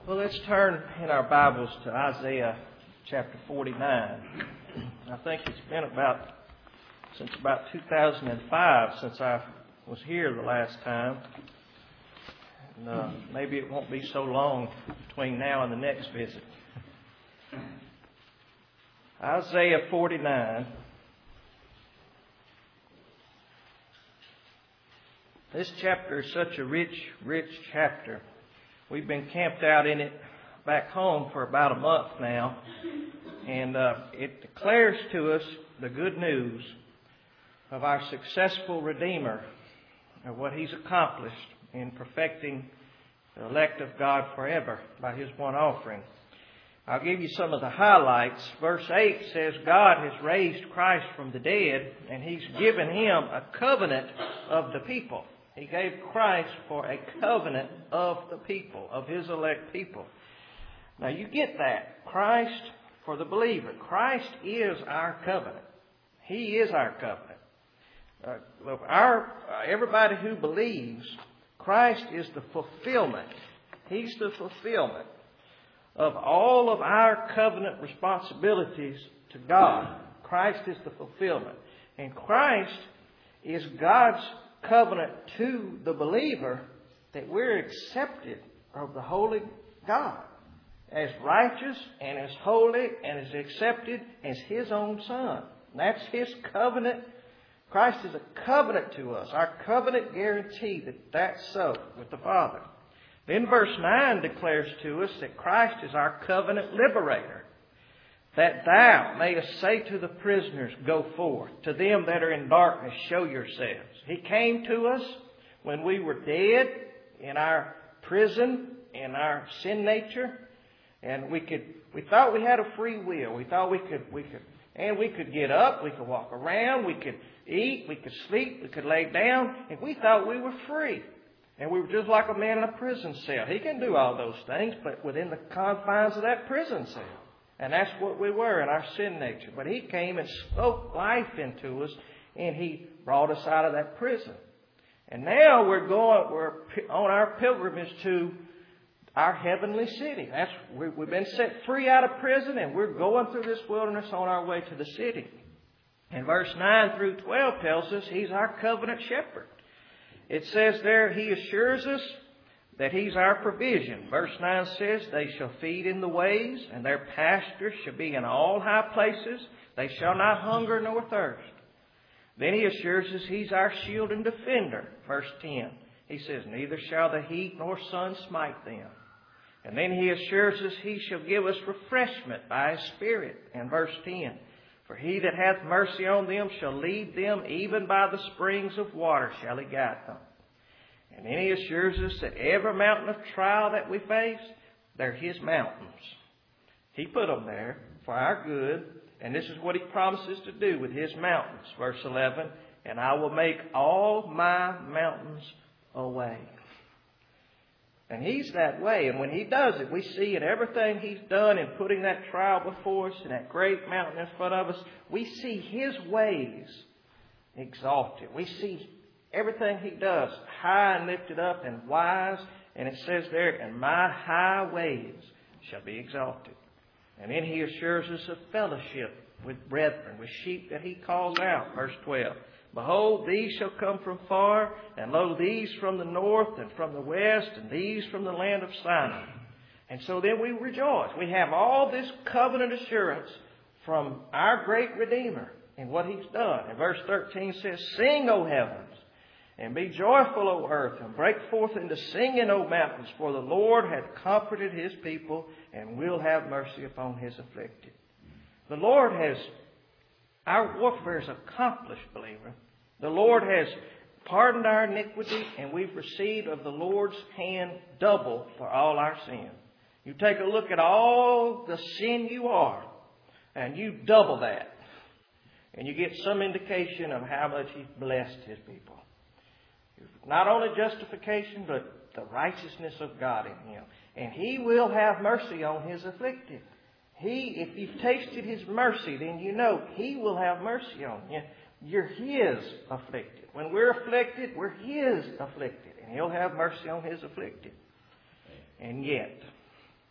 Well, let's turn in our Bibles to Isaiah chapter 49. I think it's been since about 2005 since I was here the last time. And maybe it won't be so long between now and the next visit. Isaiah 49. This chapter is such a rich chapter. We've been camped out in it back home for about a month now. And it declares to us the good news of our successful Redeemer, of what He's accomplished in perfecting the elect of God forever by His one offering. I'll give you some of the highlights. Verse 8 says God has raised Christ from the dead, and He's given Him a covenant of the people. He gave Christ for a covenant of the people, of His elect people. Now you get that. Christ for the believer. Christ is our covenant. He is our covenant. Everybody who believes, Christ is the fulfillment. He's the fulfillment of all of our covenant responsibilities to God. Christ is the fulfillment. And Christ is God's covenant to the believer, that we're accepted of the holy God as righteous and as holy and as accepted as His own Son. And that's His covenant. Christ is a covenant to us, our covenant guarantee that that's so with the Father. Then verse 9 declares to us that Christ is our covenant liberator. That thou mayest say to the prisoners, go forth. To them that are in darkness, show yourselves. He came to us when we were dead in our prison, in our sin nature. And we thought we had a free will. We thought we could get up, we could walk around, we could eat, we could sleep, we could lay down. And we thought we were free. And we were just like a man in a prison cell. He can do all those things, but within the confines of that prison cell. And that's what we were in our sin nature. But He came and spoke life into us, and He brought us out of that prison. And now we're on our pilgrimage to our heavenly city. We've been set free out of prison, and we're going through this wilderness on our way to the city. And verse 9 through 12 tells us He's our covenant shepherd. It says there, He assures us that He's our provision. Verse 9 says, they shall feed in the ways, and their pastures shall be in all high places. They shall not hunger nor thirst. Then He assures us He's our shield and defender. Verse 10, He says, neither shall the heat nor sun smite them. And then He assures us He shall give us refreshment by His Spirit. And verse 10, for He that hath mercy on them shall lead them, even by the springs of water shall He guide them. And then He assures us that every mountain of trial that we face, they're His mountains. He put them there for our good. And this is what He promises to do with His mountains. Verse 11, and I will make all my mountains a way. And He's that way. And when He does it, we see in everything He's done in putting that trial before us and that great mountain in front of us, we see His ways exalted. We see everything He does high and lifted up and wise. And it says there, and my high ways shall be exalted. And then He assures us of fellowship with brethren, with sheep that He calls out. Verse 12. Behold, these shall come from far, and lo, these from the north and from the west, and these from the land of Sinai. And so then we rejoice. We have all this covenant assurance from our great Redeemer and what He's done. And verse 13 says, sing, O heavens, and be joyful, O earth, and break forth into singing, O mountains, for the Lord hath comforted His people, and will have mercy upon His afflicted. The Lord our warfare is accomplished, believer. The Lord has pardoned our iniquity, and we've received of the Lord's hand double for all our sin. You take a look at all the sin you are, and you double that. And you get some indication of how much He's blessed His people. Not only justification, but the righteousness of God in Him. And He will have mercy on His afflicted. If you've tasted His mercy, then you know He will have mercy on you. You're His afflicted. When we're afflicted, we're His afflicted. And He'll have mercy on His afflicted. And yet,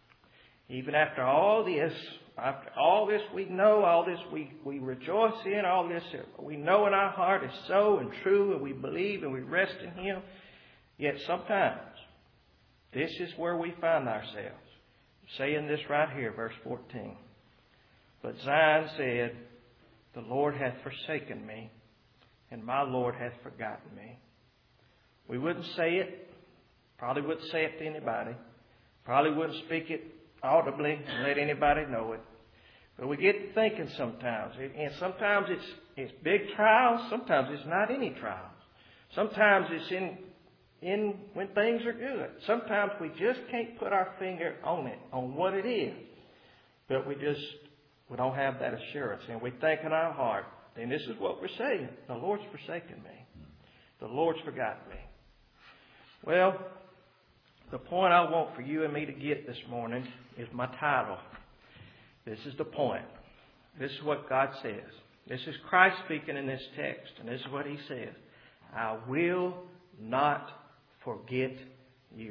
Even after all this we know, all this we rejoice in, all this we know in our heart is so and true, and we believe and we rest in Him. Yet sometimes, this is where we find ourselves. Saying this right here, verse 14. But Zion said, the Lord hath forsaken me, and my Lord hath forgotten me. We wouldn't say it. Probably wouldn't say it to anybody. Probably wouldn't speak it audibly and let anybody know it. But we get to thinking sometimes. And sometimes it's big trials. Sometimes it's not any trials. Sometimes it's in when things are good. Sometimes we just can't put our finger on it, on what it is. But we don't have that assurance. And we think in our heart, and this is what we're saying, the Lord's forsaken me. The Lord's forgotten me. Well, the point I want for you and me to get this morning is my title. This is the point. This is what God says. This is Christ speaking in this text. And this is what He says. I will not forget you.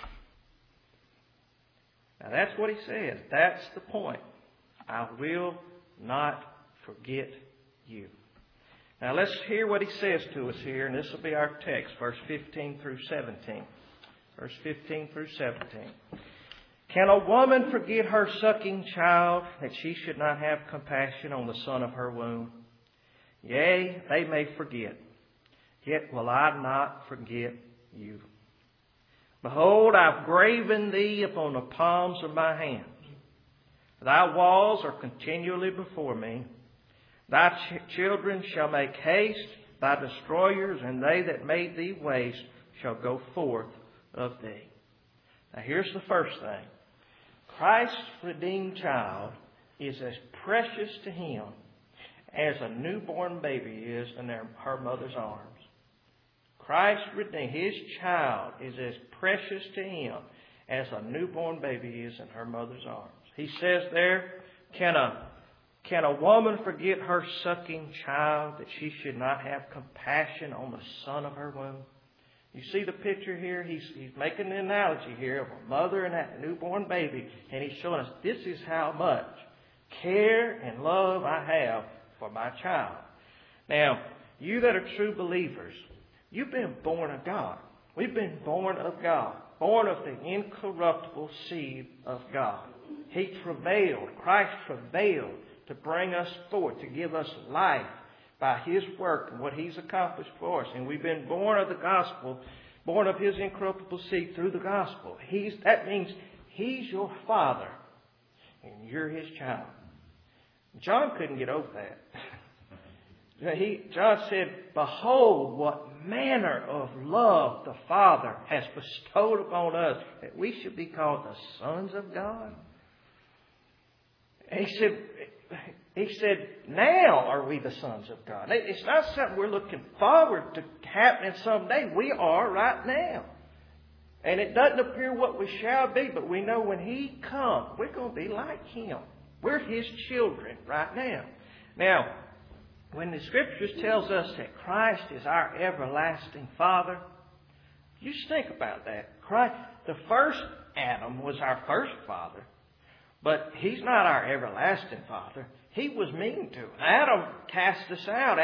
Now that's what He says. That's the point. I will not forget you. Now let's hear what He says to us here. And this will be our text. Verse 15 through 17. Verse 15 through 17. Can a woman forget her sucking child, that she should not have compassion on the son of her womb? Yea, they may forget, yet will I not forget you. Behold, I've graven thee upon the palms of my hands. Thy walls are continually before me. Thy children shall make haste, thy destroyers, and they that made thee waste shall go forth of thee. Now here's the first thing. Christ's redeemed child is as precious to Him as a newborn baby is in her mother's arms. Christ redeemed, His child is as precious to Him as a newborn baby is in her mother's arms. He says there, can a woman forget her sucking child, that she should not have compassion on the son of her womb? You see the picture here? He's making an analogy here of a mother and that newborn baby. And He's showing us this is how much care and love I have for my child. Now, you that are true believers, you've been born of God. We've been born of God. Born of the incorruptible seed of God. He travailed, Christ travailed to bring us forth, to give us life by His work and what He's accomplished for us. And we've been born of the gospel, born of His incorruptible seed through the gospel. That means He's your Father and you're His child. John couldn't get over that. John said, behold, what manner of love the Father has bestowed upon us, that we should be called the sons of God. And He said, now are we the sons of God. It's not something we're looking forward to happening someday. We are right now. And it doesn't appear what we shall be, but we know when He comes, we're going to be like Him. We're His children right now. Now, when the Scriptures tells us that Christ is our everlasting Father, you just think about that. Christ, the first Adam was our first father, but He's not our everlasting Father. He was mean to us. Adam cast us out.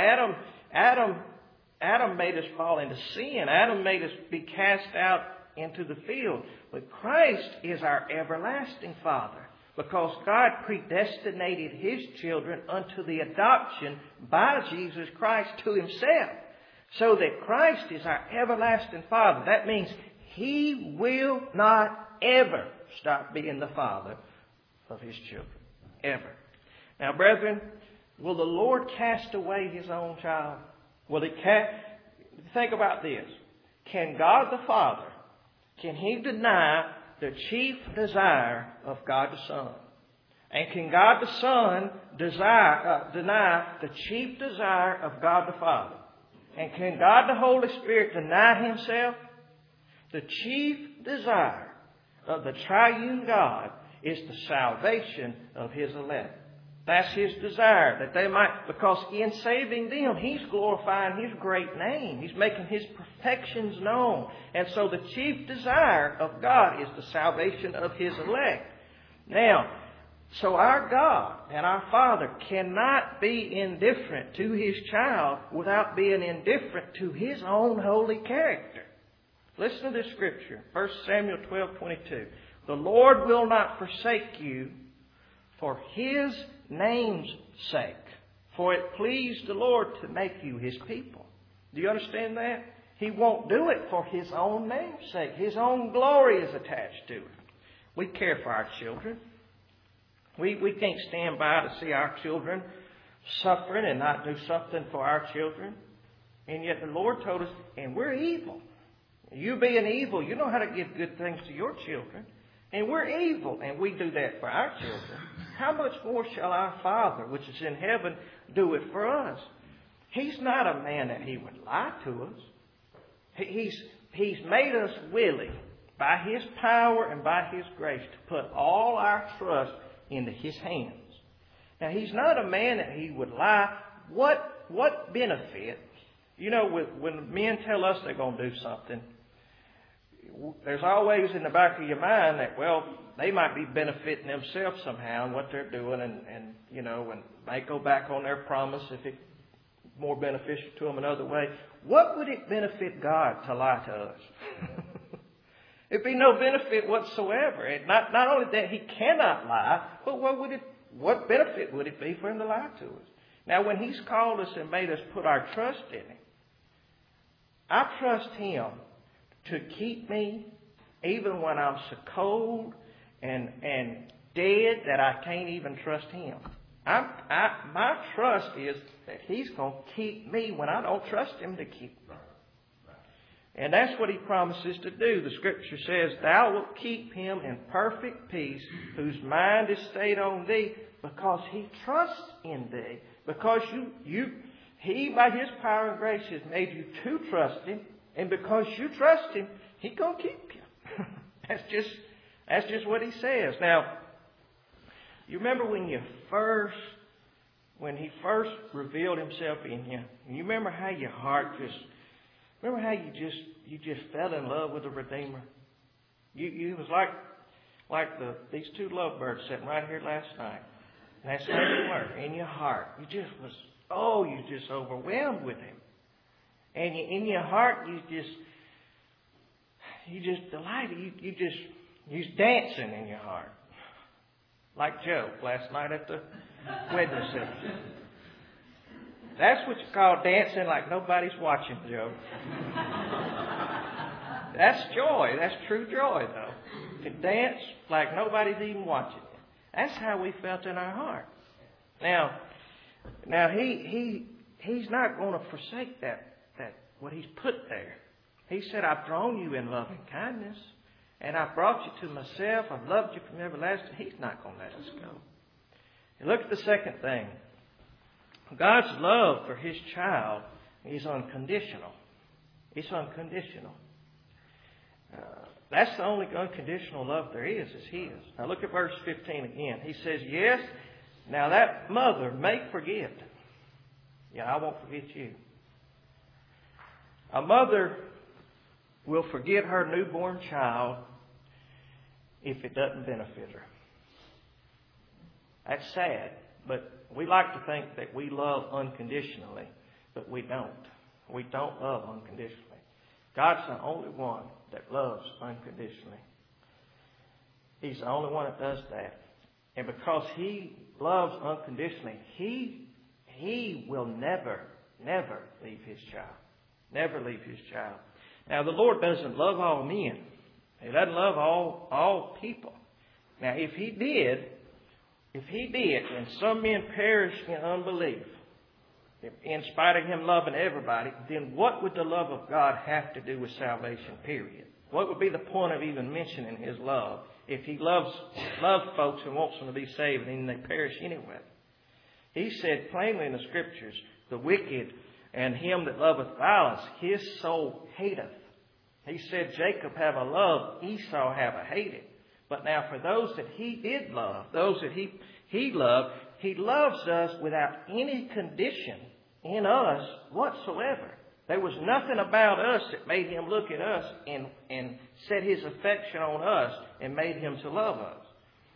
Adam made us fall into sin. Adam made us be cast out into the field. But Christ is our everlasting Father, because God predestinated His children unto the adoption by Jesus Christ to Himself. So that Christ is our everlasting Father. That means He will not ever stop being the Father of His children. Ever. Now, brethren, will the Lord cast away His own child? Will He think about this. Can God the Father, can He deny the chief desire of God the Son? And can God the Son deny the chief desire of God the Father? And can God the Holy Spirit deny Himself? The chief desire of the triune God is the salvation of His elect. That's His desire, that they might, because in saving them, He's glorifying His great name. He's making His perfections known. And so the chief desire of God is the salvation of His elect. Now, so our God and our Father cannot be indifferent to His child without being indifferent to His own holy character. Listen to this scripture, 1 Samuel 12:22. The Lord will not forsake you for His name's sake, for it pleased the Lord to make you His people. Do you understand that? He won't do it for His own name's sake. His own glory is attached to it. We care for our children. We can't stand by to see our children suffering and not do something for our children. And yet the Lord told us, and we're evil. You being evil, you know how to give good things to your children. And we're evil, and we do that for our children. How much more shall our Father, which is in heaven, do it for us? He's not a man that He would lie to us. He's made us willing, by His power and by His grace, to put all our trust into His hands. Now, He's not a man that He would lie. What benefit? You know, when men tell us they're going to do something, there's always in the back of your mind that, well, they might be benefiting themselves somehow in what they're doing and may go back on their promise if it's more beneficial to them another way. What would it benefit God to lie to us? It'd be no benefit whatsoever. And not only that He cannot lie, but what benefit would it be for Him to lie to us? Now, when He's called us and made us put our trust in Him, I trust Him to keep me even when I'm so cold and dead that I can't even trust Him. My trust is that He's going to keep me when I don't trust Him to keep me. And that's what He promises to do. The Scripture says, Thou wilt keep him in perfect peace, whose mind is stayed on Thee, because he trusts in Thee. Because He, by His power and grace, has made you to trust Him. And because you trust Him, He's going to keep you. That's just what He says. Now, you remember when He first revealed Himself in you, and you remember how your heart you just fell in love with the Redeemer? You was like these two lovebirds sitting right here last night. And that's how you were in your heart. You just overwhelmed with Him. And in your heart, you just delighted. You're dancing in your heart. Like Joe last night at the wedding reception. That's what you call dancing like nobody's watching, Joe. That's joy. That's true joy, though. To dance like nobody's even watching. That's how we felt in our heart. Now He's not going to forsake that what He's put there. He said, I've drawn you in love and kindness, and I've brought you to myself. I've loved you from everlasting. He's not going to let us go. And look at the second thing. God's love for His child is unconditional. It's unconditional. That's the only unconditional love there is His. Now look at verse 15 again. He says, yes, now that mother may forget. Yeah, I won't forget you. A mother will forget her newborn child if it doesn't benefit her. That's sad, but we like to think that we love unconditionally, but we don't. We don't love unconditionally. God's the only one that loves unconditionally. He's the only one that does that. And because He loves unconditionally, He will never leave His child. Never leave His child. Now, the Lord doesn't love all men. He doesn't love all people. Now, if He did, and some men perish in unbelief, in spite of Him loving everybody, then what would the love of God have to do with salvation, period? What would be the point of even mentioning His love if He loves folks and wants them to be saved and then they perish anyway? He said plainly in the Scriptures, the wicked and him that loveth violence, his soul hateth. He said, Jacob have a love, Esau have a hated. But now for those that He did love, those that He loved, He loves us without any condition in us whatsoever. There was nothing about us that made Him look at us and set His affection on us and made Him to love us.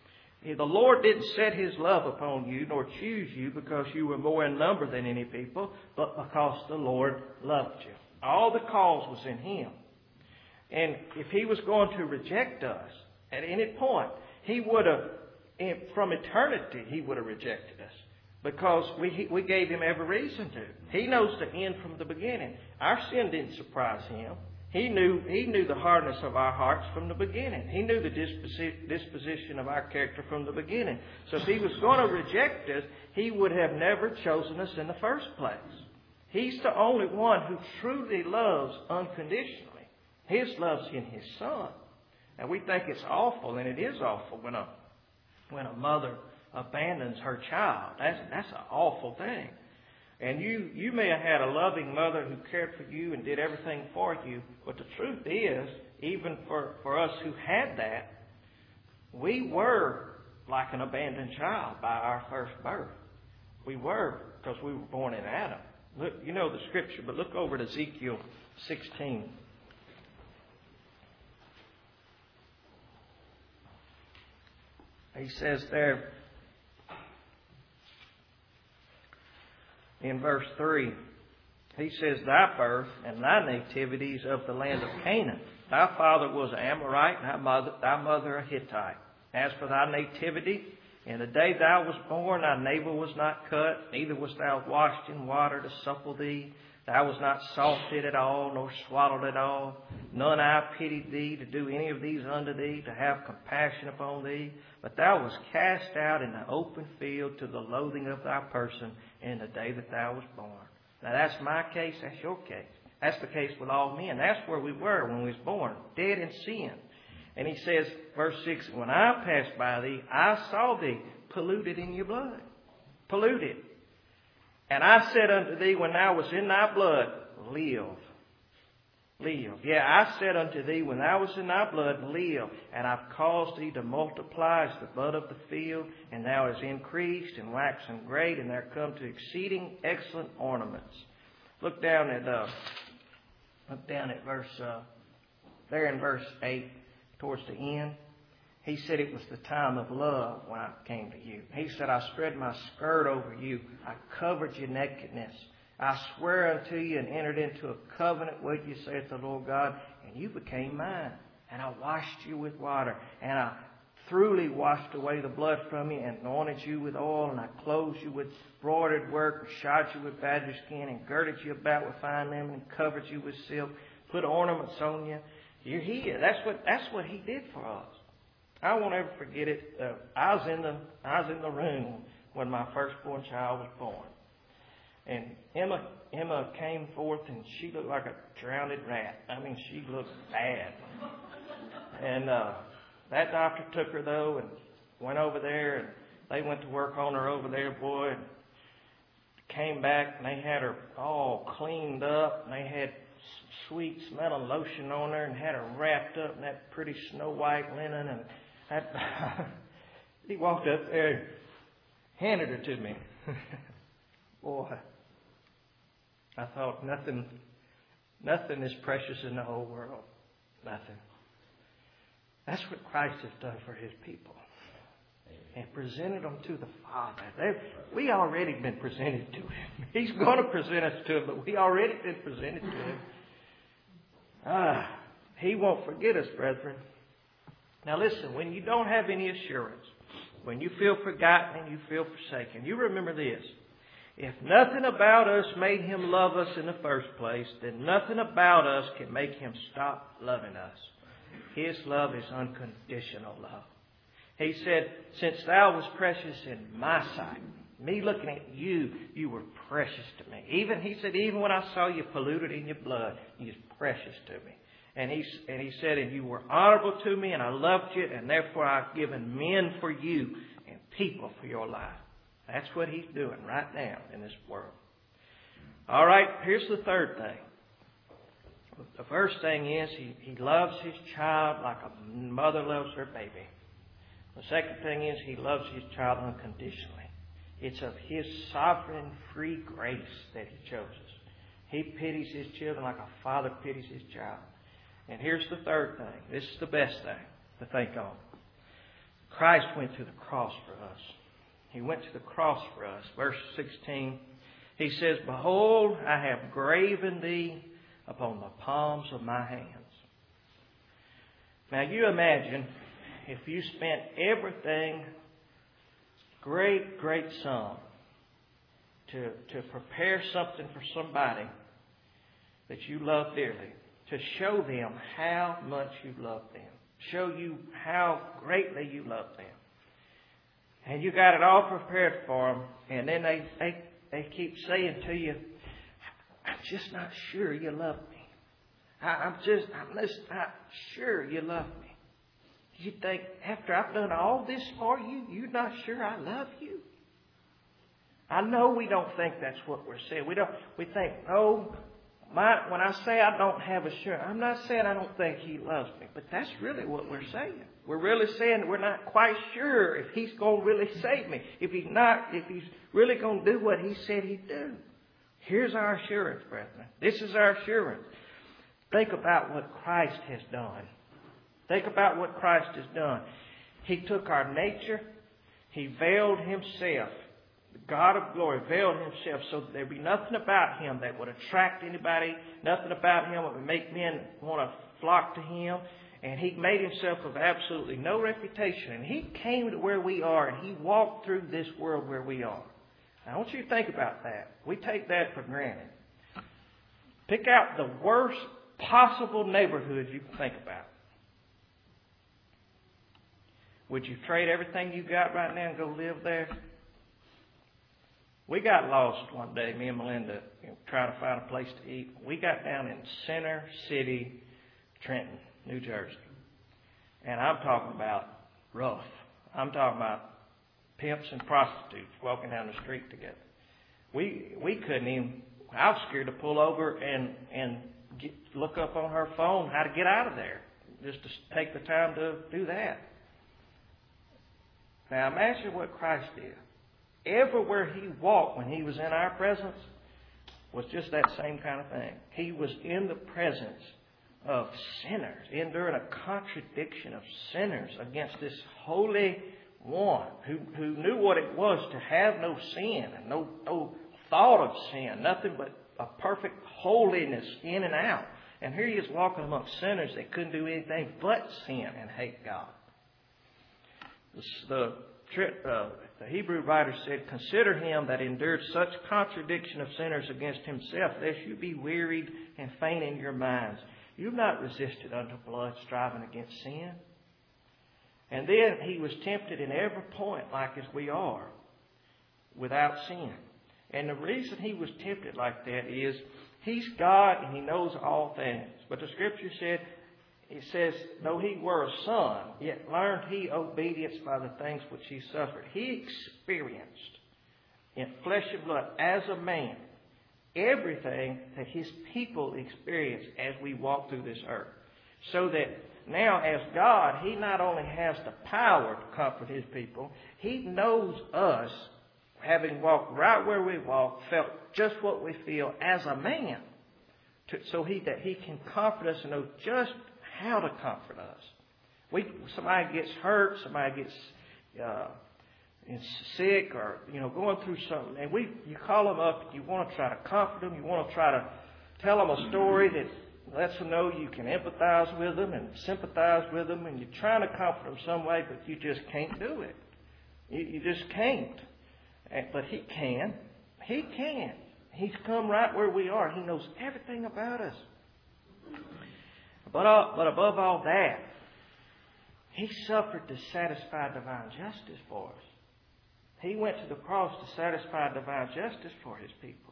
The Lord didn't set His love upon you nor choose you because you were more in number than any people, but because the Lord loved you. All the cause was in Him. And if He was going to reject us at any point, He would have, from eternity, He would have rejected us. Because we gave Him every reason to. He knows the end from the beginning. Our sin didn't surprise Him. He knew the hardness of our hearts from the beginning. He knew the disposition of our character from the beginning. So if He was going to reject us, He would have never chosen us in the first place. He's the only one who truly loves unconditionally. His love's in His Son. And we think it's awful, and it is awful when a mother abandons her child. That's an awful thing. And you may have had a loving mother who cared for you and did everything for you, but the truth is, even for us who had that, we were like an abandoned child by our first birth. We were, because we were born in Adam. Look, you know the scripture, but look over to Ezekiel 16. He says there, in verse 3, he says, Thy birth and thy nativity is of the land of Canaan. Thy father was an Amorite, and thy mother a Hittite. As for thy nativity, in the day thou wast born, thy navel was not cut, neither wast thou washed in water to supple thee. Thou was not salted at all, nor swallowed at all. None I pitied thee to do any of these unto thee, to have compassion upon thee. But thou wast cast out in the open field to the loathing of thy person in the day that thou wast born. Now that's my case, that's your case. That's the case with all men. That's where we were when we was born, dead in sin. And he says, verse 6, When I passed by thee, I saw thee polluted in your blood. Polluted. And I said unto thee, when thou wast in thy blood, live. Live. Yeah, I said unto thee, when thou wast in thy blood, live. And I've caused thee to multiply as the bud of the field, and thou hast increased and waxen great, and there come to exceeding excellent ornaments. Look down at verse there in verse 8, towards the end. He said it was the time of love when I came to you. He said, I spread my skirt over you. I covered your nakedness. I swear unto you and entered into a covenant with you, saith the Lord God, and you became mine. And I washed you with water, and I thoroughly washed away the blood from you, and anointed you with oil, and I clothed you with broidered work, and shod you with badger skin, and girded you about with fine linen, and covered you with silk, put ornaments on you. You're here. That's what He did for us. I won't ever forget it. I was in the room when my firstborn child was born, and Emma came forth, and she looked like a drowned rat. I mean, she looked bad. And that doctor took her though, and went over there, and they went to work on her over there, boy. And came back, and they had her all cleaned up, and they had sweet smelling lotion on her, and had her wrapped up in that pretty snow white linen, and he walked up there and handed her to me. Boy, I thought nothing is precious in the whole world. Nothing. That's what Christ has done for His people. And presented them to the Father. We already been presented to Him. He's going to present us to Him, but we already been presented to Him. He won't forget us, brethren. Now listen, when you don't have any assurance, when you feel forgotten and you feel forsaken, you remember this. If nothing about us made Him love us in the first place, then nothing about us can make Him stop loving us. His love is unconditional love. He said, since thou was precious in my sight, me looking at you, you were precious to me. He said, even when I saw you polluted in your blood, you was precious to me. And he said, and you were honorable to me, and I loved you, and therefore I've given men for you and people for your life. That's what He's doing right now in this world. All right, here's the third thing. The first thing is He loves His child like a mother loves her baby. The second thing is He loves His child unconditionally. It's of His sovereign free grace that He chose us. He pities His children like a father pities his child. And here's the third thing. This is the best thing to think on. Christ went to the cross for us. He went to the cross for us. Verse 16, he says, "Behold, I have graven thee upon the palms of my hands." Now you imagine if you spent everything, great sum, to prepare something for somebody that you love dearly, to show them how much you love them, show you how greatly you love them. And you got it all prepared for them, and then they keep saying to you, "I'm just not sure you love me. I'm just not sure you love me." You think, after I've done all this for you, you're not sure I love you? I know we don't think that's what we're saying. We think, oh, when I say I don't have assurance, I'm not saying I don't think He loves me, but that's really what we're saying. We're really saying that we're not quite sure if He's going to really save me, if He's really going to do what He said He'd do. Here's our assurance, brethren. This is our assurance. Think about what Christ has done. Think about what Christ has done. He took our nature. He veiled Himself. The God of glory veiled Himself so that there'd be nothing about Him that would attract anybody, nothing about Him that would make men want to flock to Him. And He made Himself of absolutely no reputation. And He came to where we are, and He walked through this world where we are. Now, I want you to think about that. We take that for granted. Pick out the worst possible neighborhood you can think about. Would you trade everything you got right now and go live there? We got lost one day, me and Melinda, trying to find a place to eat. We got down in Center City, Trenton, New Jersey. And I'm talking about rough. I'm talking about pimps and prostitutes walking down the street together. We couldn't even, I was scared to pull over and look up on her phone how to get out of there, just to take the time to do that. Now imagine what Christ did. Everywhere He walked when He was in our presence was just that same kind of thing. He was in the presence of sinners, enduring a contradiction of sinners against this Holy One who knew what it was to have no sin and no thought of sin, nothing but a perfect holiness in and out. And here He is walking amongst sinners that couldn't do anything but sin and hate God. The Hebrew writer said, "Consider Him that endured such contradiction of sinners against Himself, lest you be wearied and faint in your minds. You've not resisted unto blood, striving against sin." And then He was tempted in every point like as we are, without sin. And the reason He was tempted like that is He's God and He knows all things. But the Scripture said, it says, though He were a son, yet learned He obedience by the things which He suffered. He experienced in flesh and blood as a man everything that His people experience as we walk through this earth. So that now as God, He not only has the power to comfort His people, He knows us, having walked right where we walk, felt just what we feel as a man, so that He can comfort us and know just how to comfort us. Somebody gets hurt, somebody gets sick, or going through something, and you call them up, you want to try to comfort them, you want to try to tell them a story that lets them know you can empathize with them and sympathize with them, and you're trying to comfort them some way, but you just can't do it. You just can't. But He can. He can. He's come right where we are. He knows everything about us. But above all that, He suffered to satisfy divine justice for us. He went to the cross to satisfy divine justice for His people.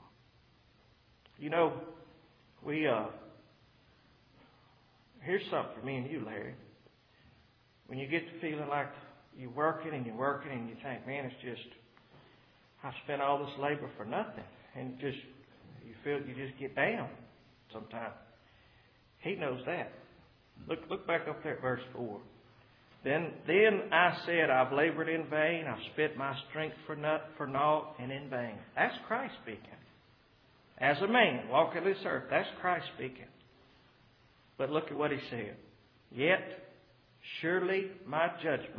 Here's something for me and you, Larry. When you get to feeling like you're working and you think, man, it's just, I've spent all this labor for nothing. And you feel you just get down sometimes. He knows that. Look back up there at verse 4. Then I said, I've labored in vain. I've spent my strength for naught and in vain. That's Christ speaking. As a man walking this earth, that's Christ speaking. But look at what He said. Yet surely my judgment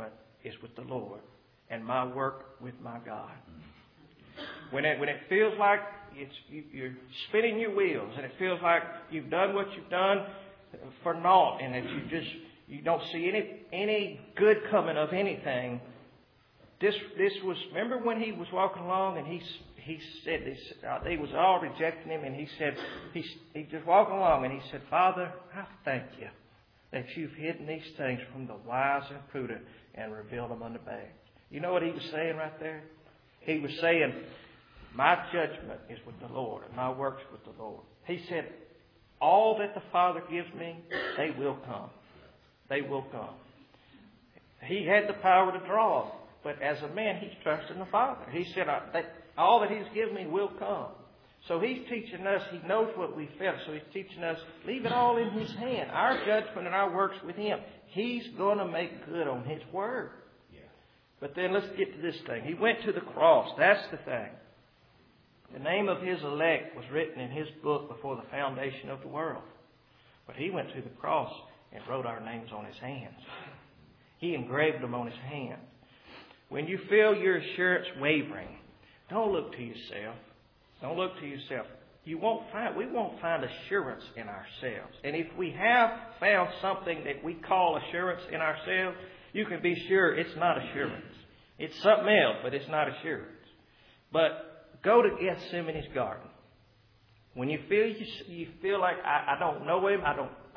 is with the Lord, and my work with my God. When it feels like you're spinning your wheels, and it feels like you've done what you've done for naught, and that you don't see any good coming of anything. This was, remember when he was walking along and he said this, they was all rejecting him, and he said, he just walking along and he said, Father, I thank you that you've hidden these things from the wise and prudent and revealed them unto babes. You know what he was saying right there? He was saying, my judgment is with the Lord, and my works with the Lord. He said, all that the Father gives me, they will come. They will come. He had the power to draw, but as a man, he's trusting the Father. He said, all that He's given me will come. So He's teaching us, He knows what we felt, so He's teaching us, leave it all in His hand. Our judgment and our works with Him. He's going to make good on His Word. Yeah. But then let's get to this thing. He went to the cross. That's the thing. The name of His elect was written in His book before the foundation of the world. But He went to the cross and wrote our names on His hands. He engraved them on His hand. When you feel your assurance wavering, don't look to yourself. Don't look to yourself. We won't find assurance in ourselves. And if we have found something that we call assurance in ourselves, you can be sure it's not assurance. It's something else, but it's not assurance. But go to Gethsemane's garden. When you feel like I don't know Him,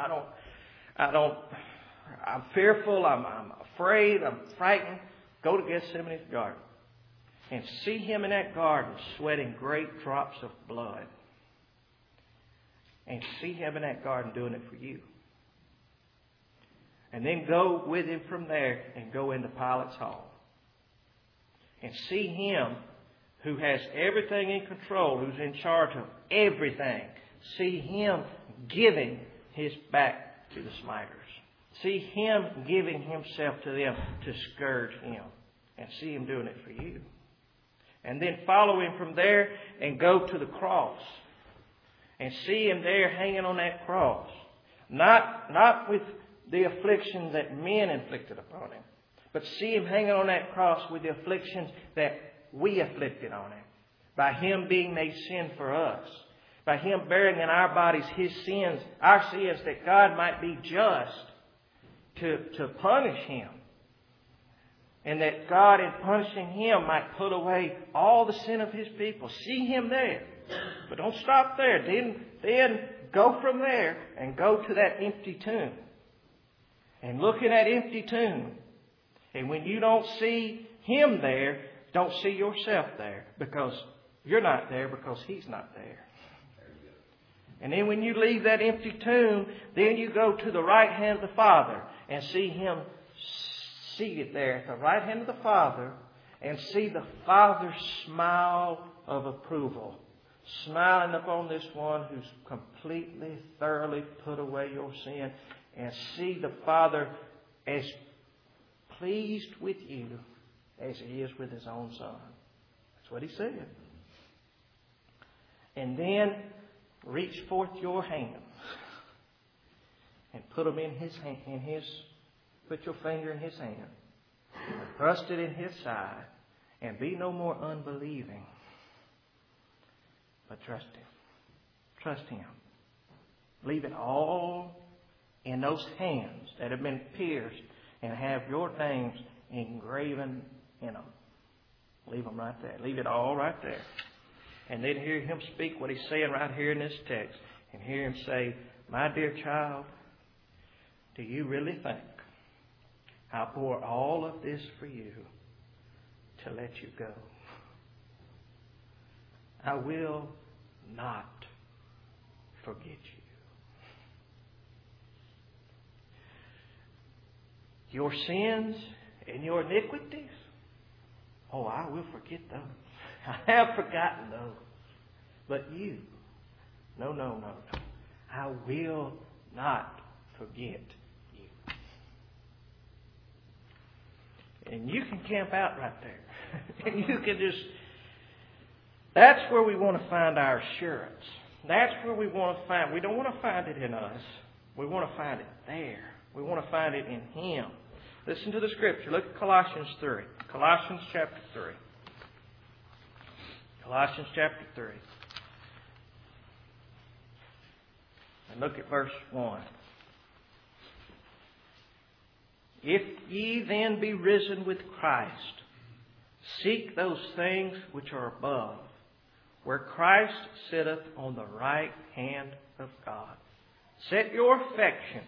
I'm fearful, I'm afraid, I'm frightened, go to Gethsemane's garden. And see Him in that garden sweating great drops of blood. And see Him in that garden doing it for you. And then go with Him from there and go into Pilate's hall. And see Him who has everything in control, who's in charge of everything. See Him giving His back to the smiters. See Him giving Himself to them to scourge Him. And see Him doing it for you. And then follow Him from there and go to the cross. And see Him there hanging on that cross. Not with the affliction that men inflicted upon Him. But see Him hanging on that cross with the afflictions that we afflicted on Him. By Him being made sin for us. By Him bearing in our bodies His sins, our sins, that God might be just to punish Him. And that God, in punishing Him, might put away all the sin of His people. See Him there. But don't stop there. Then go from there and go to that empty tomb. And look in that empty tomb. And when you don't see Him there, don't see yourself there. Because you're not there, because He's not there. And then when you leave that empty tomb, then you go to the right hand of the Father and see Him seated there at the right hand of the Father, and see the Father's smile of approval, smiling upon this one who's completely, thoroughly put away your sin, and see the Father as pleased with you as He is with His own Son. That's what He said. And then reach forth your hand and put them in His hand, put your finger in His hand, and thrust it in His side, and be no more unbelieving, but trust Him. Trust Him. Leave it all in those hands that have been pierced and have your names engraven in them. Leave them right there. Leave it all right there. And then hear Him speak what He's saying right here in this text. And hear Him say, my dear child, do you really think I bore all of this for you to let you go? I will not forget you. Your sins and your iniquities, oh, I will forget those. I have forgotten those. But you, no. I will not forget you. And you can camp out right there. And you can just... That's where we want to find our assurance. That's where we want to find... We don't want to find it in us. We want to find it there. We want to find it in Him. Listen to the Scripture. Look at Colossians 3. Colossians chapter 3. Colossians chapter 3. And look at verse 1. If ye then be risen with Christ, seek those things which are above, where Christ sitteth on the right hand of God. Set your affection,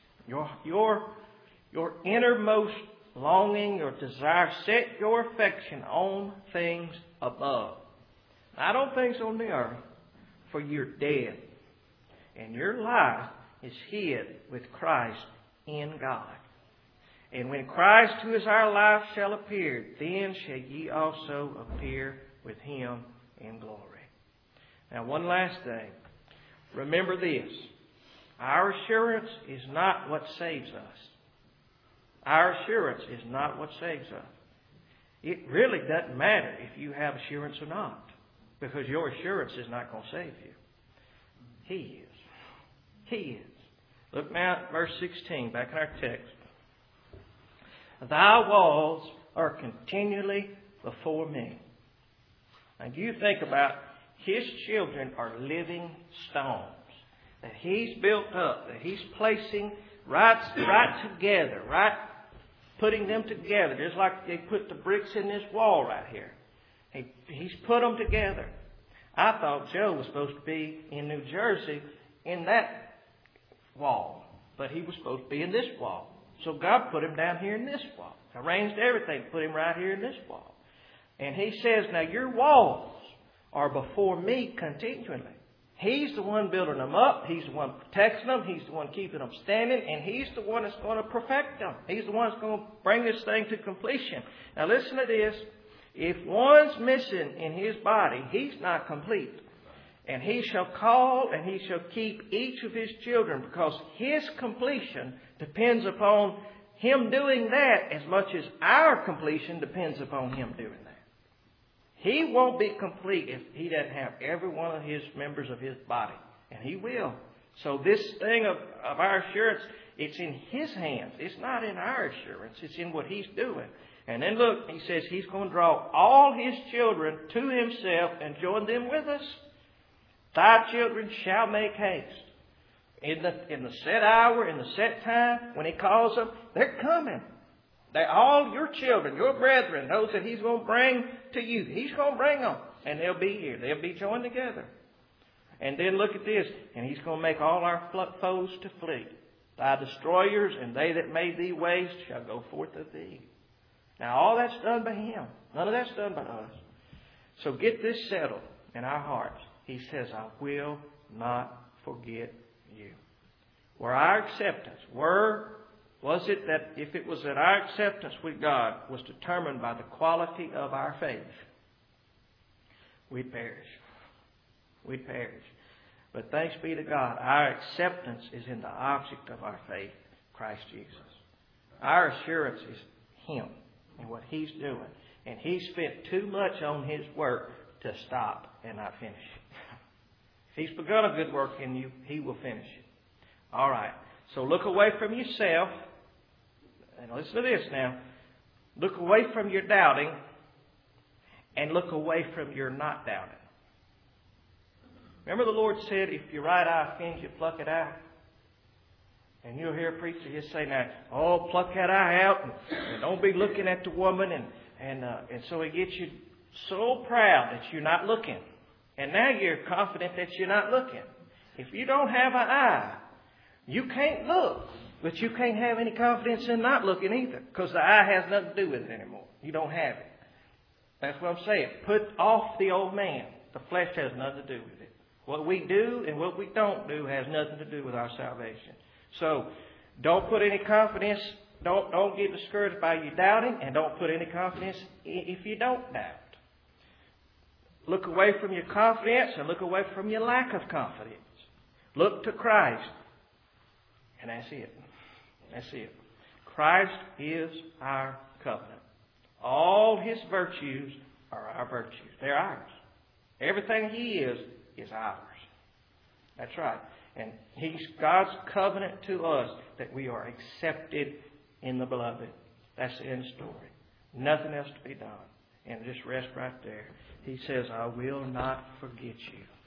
your innermost longing, your desire, set your affection on things above. Not on things on the earth, for you're dead. And your life is hid with Christ in God. And when Christ, who is our life, shall appear, then shall ye also appear with Him in glory. Now, one last thing. Remember this. Our assurance is not what saves us. Our assurance is not what saves us. It really doesn't matter if you have assurance or not, because your assurance is not going to save you. He is. He is. Look now at verse 16, back in our text. Thy walls are continually before me. Now you think about His children are living stones that He's built up, that He's placing right together, right, putting them together, just like they put the bricks in this wall right here. He's put them together. I thought Joe was supposed to be in New Jersey in that wall, but he was supposed to be in this wall. So God put him down here in this wall. Arranged everything, put him right here in this wall. And He says, now your walls are before me continually. He's the one building them up. He's the one protecting them. He's the one keeping them standing. And He's the one that's going to perfect them. He's the one that's going to bring this thing to completion. Now listen to this. If one's missing in his body, he's not complete. And He shall call and He shall keep each of His children, because His completion depends upon Him doing that as much as our completion depends upon Him doing that. He won't be complete if He doesn't have every one of His members of His body. And He will. So this thing of our assurance, it's in His hands. It's not in our assurance. It's in what He's doing. And then look, He says He's going to draw all His children to Himself and join them with us. Thy children shall make haste. In the set hour, in the set time, when He calls them, they're coming. They're all your children, your brethren, those that He's going to bring to you. He's going to bring them, and they'll be here. They'll be joined together. And then look at this. And He's going to make all our foes to flee. Thy destroyers and they that made thee waste shall go forth of thee. Now all that's done by Him. None of that's done by us. So get this settled in our hearts. He says, I will not forget you. Where our acceptance, was it that if it was that our acceptance with God was determined by the quality of our faith, we'd perish. We'd perish. But thanks be to God, our acceptance is in the object of our faith, Christ Jesus. Our assurance is Him and what He's doing. And He spent too much on His work to stop and not finish it. If He's begun a good work in you, He will finish it. All right. So look away from yourself. And listen to this now. Look away from your doubting and look away from your not doubting. Remember the Lord said, if your right eye offends you, pluck it out. And you'll hear a preacher just say now, oh, pluck that eye out and don't be looking at the woman. And so it gets you so proud that you're not looking. And now you're confident that you're not looking. If you don't have an eye, you can't look. But you can't have any confidence in not looking either, because the eye has nothing to do with it anymore. You don't have it. That's what I'm saying. Put off the old man. The flesh has nothing to do with it. What we do and what we don't do has nothing to do with our salvation. So don't put any confidence. Don't get discouraged by you doubting, and don't put any confidence if you don't doubt. Look away from your confidence and look away from your lack of confidence. Look to Christ. And that's it. That's it. Christ is our covenant. All His virtues are our virtues. They're ours. Everything He is ours. That's right. And He's God's covenant to us that we are accepted in the Beloved. That's the end story. Nothing else to be done. And just rest right there. He says, I will not forget you.